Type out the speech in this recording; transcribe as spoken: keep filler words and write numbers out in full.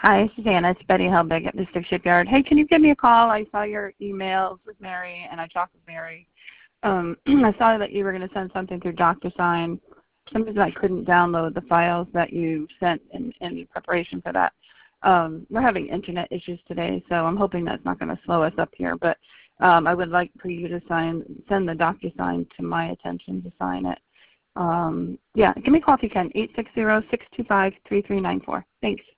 Hi, Susanna. It's Betty Helbig at Mystic Shipyard. Hey, can you give me a call? I saw your emails with Mary, and I talked with Mary. Um, I saw that you were going to send something through DocuSign. For some reason I couldn't download the files that you sent in, in preparation for that. Um, we're having internet issues today, so I'm hoping that's not going to slow us up here. But um, I would like for you to sign, send the DocuSign to my attention to sign it. Um, yeah, give me a call if you can, eight six zero, six two five, three three nine four. Thanks.